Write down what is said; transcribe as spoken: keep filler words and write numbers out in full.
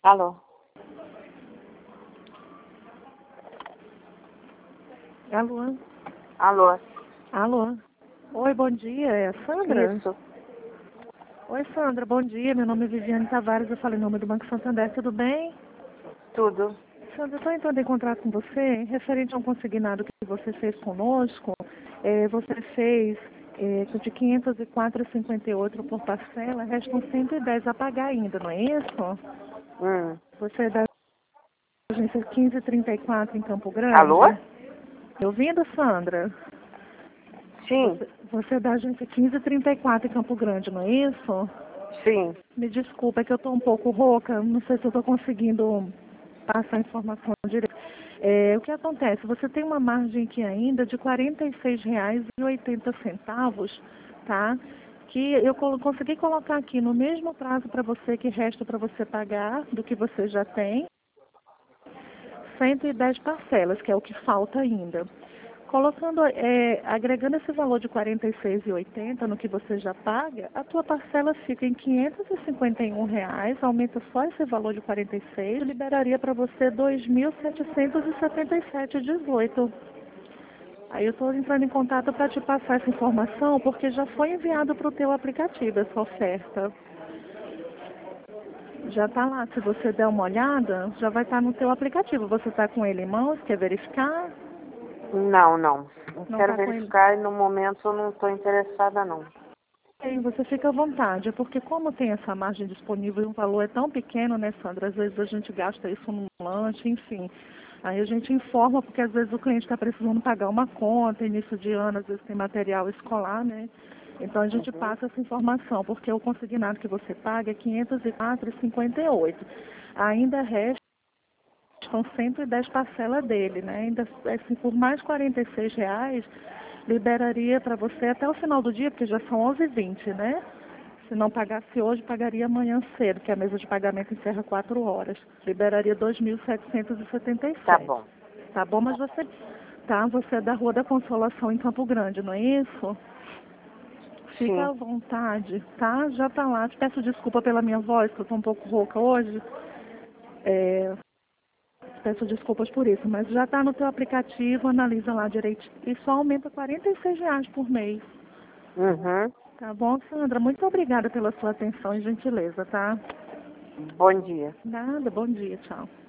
Alô? Alô? Alô? Alô? Oi, bom dia, é a Sandra? Isso. Oi, Sandra, bom dia, meu nome é Viviane Tavares, eu falo em nome do Banco Santander, tudo bem? Tudo. Sandra, eu estou entrando em contato com você, referente a um consignado que você fez conosco, é, você fez é, de quinhentos e quatro reais e cinquenta e oito por parcela, restam cento e dez a pagar ainda, não é isso? Hum. Você é da agência quinze trinta e quatro em Campo Grande? Alô? Me ouvindo, Sandra? Sim. Você, você é da agência quinze trinta e quatro em Campo Grande, não é isso? Sim. Me desculpa, é que eu estou um pouco rouca, não sei se eu estou conseguindo passar a informação direito. É, o que acontece? Você tem uma margem aqui ainda de quarenta e seis reais e oitenta centavos, tá? Que eu colo- consegui colocar aqui no mesmo prazo para você, que resta para você pagar do que você já tem, cento e dez parcelas, que é o que falta ainda. Colocando, é, agregando esse valor de quarenta e seis reais e oitenta centavos no que você já paga, a tua parcela fica em quinhentos e cinquenta e um reais, aumenta só esse valor de quarenta e seis, liberaria para você dois mil setecentos e setenta e sete reais e dezoito centavos. Aí eu estou entrando em contato para te passar essa informação, porque já foi enviado para o teu aplicativo essa oferta. Já está lá, se você der uma olhada, já vai estar no teu aplicativo. Você está com ele em mãos, quer verificar? Não, não. Não Não quero está com ele? verificar e no momento eu não estou interessada, não. Sim, você fica à vontade, porque como tem essa margem disponível e o valor é tão pequeno, né, Sandra? Às vezes a gente gasta isso num lanche, enfim. Aí a gente informa, porque às vezes o cliente está precisando pagar uma conta, início de ano, às vezes tem material escolar, né? Então a gente Uhum. passa essa informação, porque o consignado que você paga é quinhentos e quatro reais e cinquenta e oito centavos. Ainda restam cento e dez parcelas dele, né? Ainda assim, por mais quarenta e seis reais, liberaria para você até o final do dia, porque já são onze e vinte, né? Se não pagasse hoje, pagaria amanhã cedo, que a mesa de pagamento encerra quatro horas. Liberaria dois mil setecentos e setenta e Tá sete. bom. Tá bom? Mas você, tá? Você é da Rua da Consolação em Campo Grande, não é isso? Fica Sim. à vontade, tá? Já tá lá. Te peço desculpa pela minha voz, que eu tô um pouco rouca hoje. É, Peço desculpas por isso, mas já está no teu aplicativo, analisa lá direitinho. E só aumenta quarenta e seis reais por mês. Uhum. Tá bom, Sandra? Muito obrigada pela sua atenção e gentileza, tá? Bom dia. Nada, bom dia, tchau.